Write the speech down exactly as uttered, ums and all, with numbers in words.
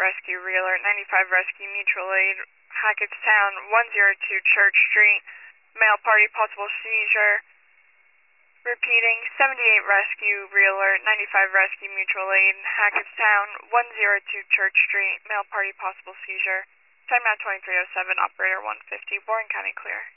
Rescue Realer, ninety-five Rescue Mutual Aid, Hackettstown, one oh two Church Street, male party possible seizure. Repeating, seventy-eight Rescue Realer, ninety-five Rescue Mutual Aid, Hackettstown, one oh two Church Street, male party possible seizure. Timeout twenty-three oh seven, operator one fifty, Warren County clear.